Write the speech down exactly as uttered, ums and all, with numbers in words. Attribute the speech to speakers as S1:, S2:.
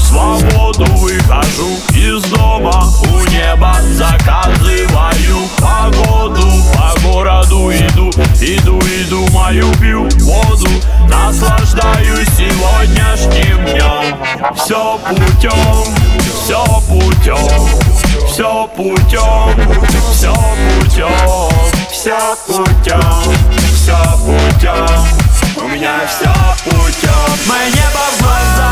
S1: свободу выхожу из дома, у неба заказываю погоду. По городу иду, иду, иду, мою пью воду. Наслаждаюсь сегодняшним днем. Все путем, все путем, все путем, все путем, все путем, все путем. У меня все путем. Мое небо в глазах.